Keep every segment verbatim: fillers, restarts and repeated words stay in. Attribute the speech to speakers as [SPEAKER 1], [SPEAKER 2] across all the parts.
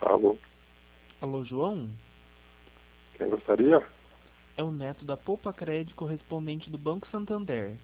[SPEAKER 1] Alô,
[SPEAKER 2] Alô, João?
[SPEAKER 1] quem gostaria?
[SPEAKER 2] É o Neto da Poupa Crédito, correspondente do Banco Santander.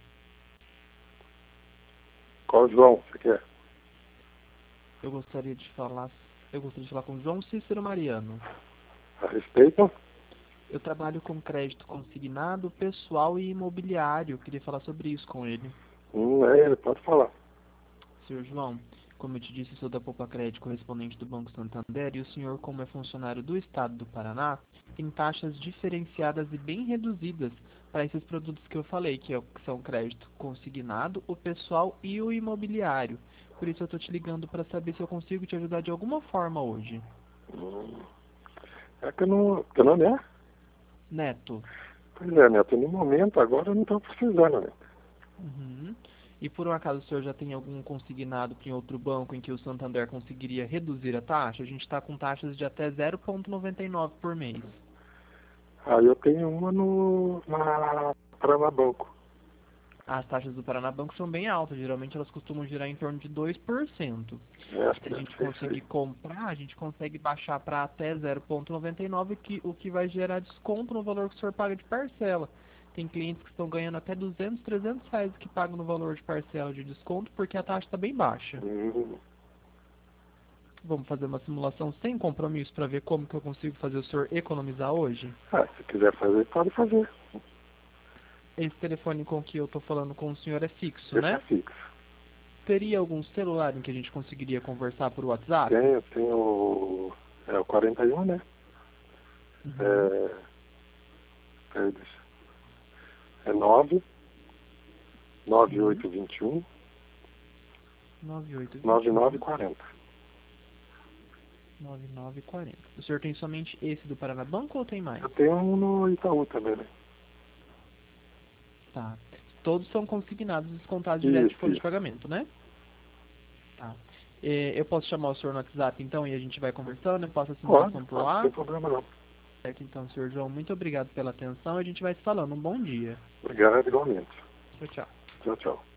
[SPEAKER 1] Qual João você quer?
[SPEAKER 2] Eu gostaria de falar, eu gostaria de falar com o João Cícero Mariano.
[SPEAKER 1] A respeito?
[SPEAKER 2] Eu trabalho com crédito consignado, pessoal e imobiliário. Eu queria falar sobre isso com ele.
[SPEAKER 1] Hum, é ele, pode falar.
[SPEAKER 2] Senhor João, como eu te disse, eu sou da Poupa Crédito, correspondente do Banco Santander, e o senhor, como é funcionário do Estado do Paraná, tem taxas diferenciadas e bem reduzidas para esses produtos que eu falei, que, é, o- que são crédito consignado, o pessoal e o imobiliário. Por isso eu estou te ligando para saber se eu consigo te ajudar de alguma forma hoje.
[SPEAKER 1] Hum, é que eu não... Teu nome é?
[SPEAKER 2] Neto.
[SPEAKER 1] Pois é, Neto, no momento agora eu não estou precisando, né?
[SPEAKER 2] Uhum. E por um acaso o senhor já tem algum consignado em outro banco em que o Santander conseguiria reduzir a taxa? A gente está com taxas de até zero vírgula noventa e nove por mês.
[SPEAKER 1] Aí eu tenho uma no... na Paranabanco.
[SPEAKER 2] As taxas do Paranabanco são bem altas, geralmente elas costumam girar em torno de dois por cento.
[SPEAKER 1] É,
[SPEAKER 2] Se a
[SPEAKER 1] deve
[SPEAKER 2] gente
[SPEAKER 1] ser isso aí.
[SPEAKER 2] conseguir comprar, a gente consegue baixar para até zero vírgula noventa e nove, que, o que vai gerar desconto no valor que o senhor paga de parcela. Tem clientes que estão ganhando até duzentos, trezentos reais que pagam no valor de parcela de desconto porque a taxa está bem baixa.
[SPEAKER 1] Hum,
[SPEAKER 2] Vamos fazer uma simulação sem compromisso para ver como que eu consigo fazer o senhor economizar hoje?
[SPEAKER 1] ah, se quiser fazer, pode fazer.
[SPEAKER 2] Esse telefone com que eu estou falando com o senhor é fixo,
[SPEAKER 1] Esse é
[SPEAKER 2] né?
[SPEAKER 1] fixo.
[SPEAKER 2] Teria algum celular em que a gente conseguiria conversar por WhatsApp?
[SPEAKER 1] Tenho, tenho o... É o quarenta e um, né?
[SPEAKER 2] Uhum.
[SPEAKER 1] É... Peraí, deixa. É nove nove
[SPEAKER 2] Sim.
[SPEAKER 1] oito dois um
[SPEAKER 2] nove oito dois
[SPEAKER 1] nove nove
[SPEAKER 2] um,
[SPEAKER 1] quatro zero.
[SPEAKER 2] nove nove quatro zero. O senhor tem somente esse do Paranabanco ou tem mais?
[SPEAKER 1] Eu tenho um no Itaú também, né?
[SPEAKER 2] Tá. Todos são consignados e descontados direto de
[SPEAKER 1] Isso,
[SPEAKER 2] folha de
[SPEAKER 1] isso.
[SPEAKER 2] pagamento, né? Tá. É, eu posso chamar o senhor no WhatsApp então e a gente vai conversando? Eu faço a
[SPEAKER 1] Pode,
[SPEAKER 2] simulação por
[SPEAKER 1] pode,
[SPEAKER 2] lá?
[SPEAKER 1] sem problema não.
[SPEAKER 2] Certo, então, senhor João, muito obrigado pela atenção e a gente vai se falando. Um bom dia.
[SPEAKER 1] Obrigado igualmente.
[SPEAKER 2] Tchau, tchau.
[SPEAKER 1] Tchau, tchau.